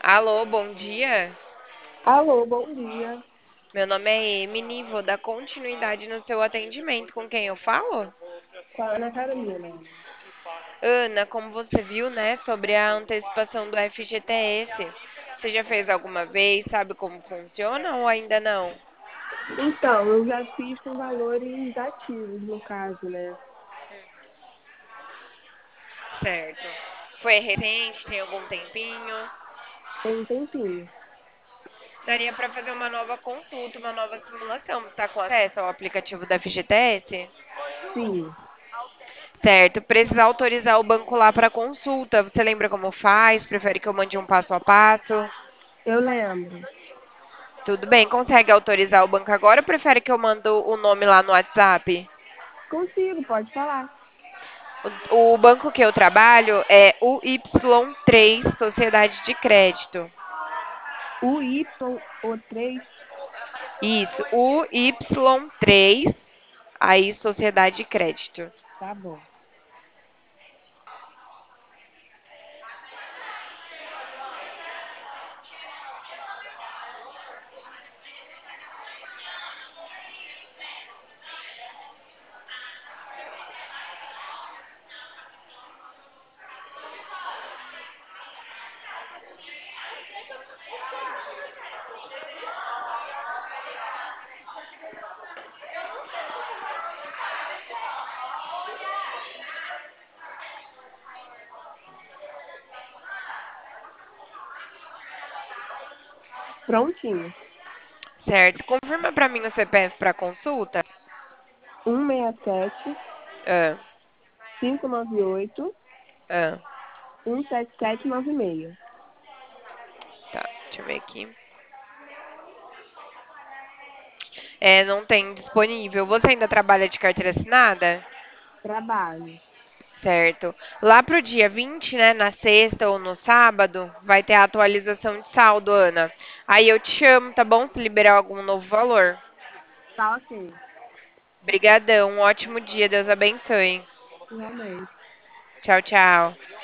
Alô, bom dia. Alô, bom dia. Meu nome é Emily, vou dar continuidade no seu atendimento. Com quem eu falo? Com a Ana Carolina. Ana, como você viu, né, sobre a antecipação do FGTS. Você já fez alguma vez? Sabe como funciona ou ainda não? Então, eu já fiz com valores ativos, no caso, né? Certo. Foi recente? Tem algum tempinho? Tem um tempinho. Daria para fazer uma nova consulta, uma nova simulação. Você está com acesso ao aplicativo da FGTS? Sim, Certo, precisa autorizar o banco lá para consulta. Você lembra como faz? Prefere que eu mande um passo a passo? eu lembro. Tudo bem, consegue autorizar o banco agora ou prefere que eu mande o nome lá no WhatsApp? Consigo, pode falar. O banco que eu trabalho é o Y3 Sociedade de Crédito. O Y, o 3, Isso, o Y3, aí Sociedade de Crédito. tá bom. Prontinho. Certo, confirma para mim o CPF para consulta. 167 Ah, 598 ah, 17796. tá, deixa eu ver aqui. É, não tem disponível. Você ainda trabalha de carteira assinada? Trabalho. Certo. Lá pro dia 20, né, na sexta ou no sábado, vai ter a atualização de saldo, Ana. Aí eu te chamo, tá bom? Se liberar algum novo valor. Tá ok. Brigadão, um ótimo dia, Deus abençoe. Igualmente. Tchau, tchau.